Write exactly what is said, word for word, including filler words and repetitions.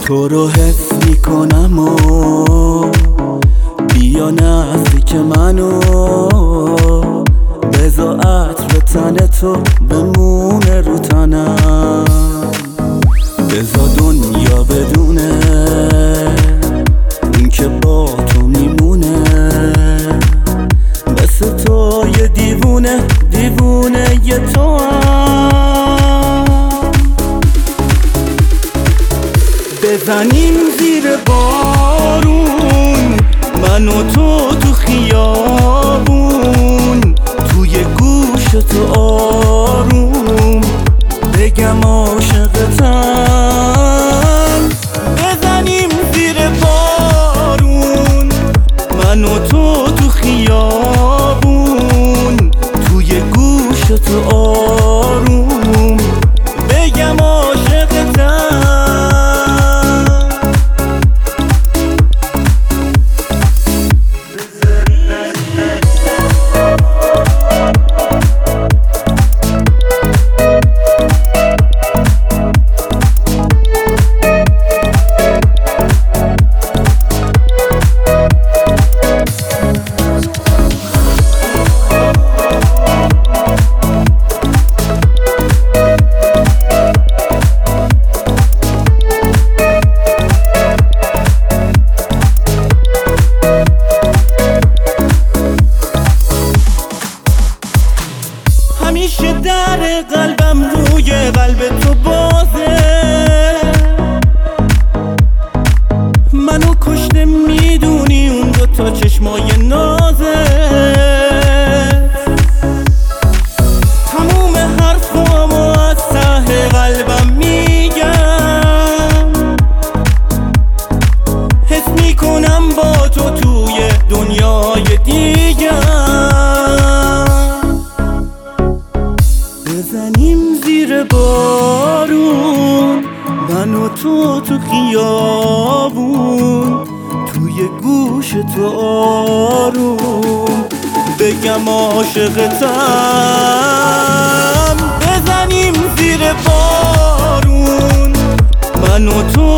تو رو حس میکنم و بیا نزدیک منو، بذار عطر تن تو بمونه رو تنم، بذار دنیا بدونه این که با تو میمونه، مثل تو یه دیوونه دیوونه یه تو هم. بزنیم زیر بارون من و تو تو خیابون، توی گوش تو آروم بگم عاشقتم. بزنیم زیر بارون من و تو تو خیابون، توی گوش تو آروم بگم عاشقتم. همیشه در قلبم روی قلب تو بازه، منو کشته میدونی اون دوتا چشمای نازه، تموم حرفامو از ته قلبم میگم، حس میکنم با تو توی دنیای دیگم. بزنیم زیر بارون من و تو تو خیابون، توی گوش تو آروم بگم عاشقتم. بزنیم زیر بارون من و تو